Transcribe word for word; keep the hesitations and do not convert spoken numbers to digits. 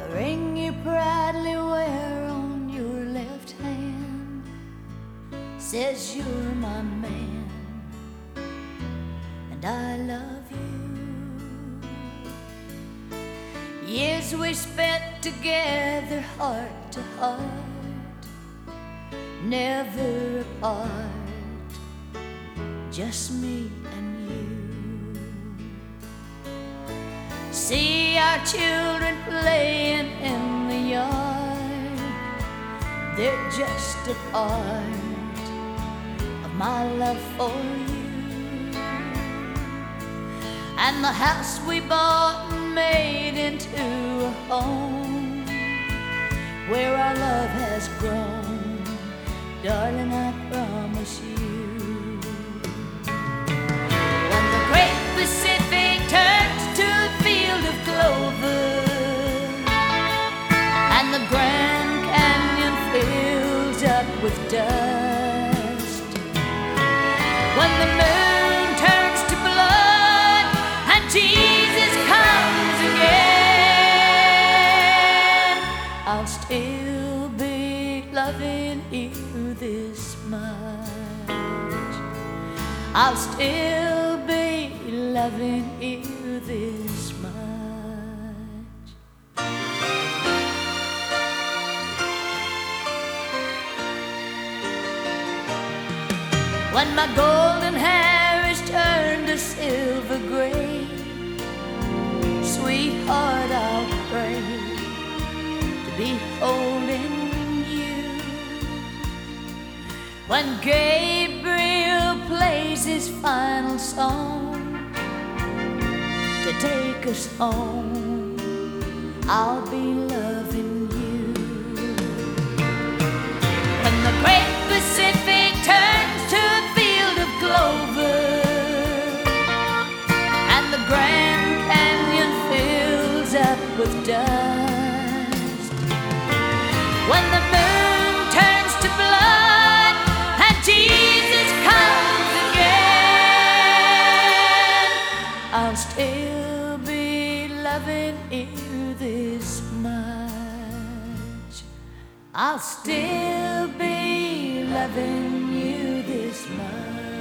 a ring you proudly wear on your left hand says you're my man, and I love you. Years we spent together, heart to heart, never apart, just me and you. See our children playing in the yard, they're just a part of my love for you. And the house we bought and made into a home where our love has grown, darling, I promise you. When the great Pacific turns to a field of clover and the Grand Canyon fills up with dust, when the moon turns to blood and Jesus comes again, I'll still be loving you this much. I'll still be loving you this much. When my golden hair is turned to silver gray, sweetheart, I'll pray to be holding you. When Gabriel plays his final song to take us home, I'll be loving you. When the great Pacific turns to a field of clover and the Grand Canyon fills up with dust, when the moon turns to blood and Jesus comes again, I'll still be loving you this much. I'll still be loving you this much.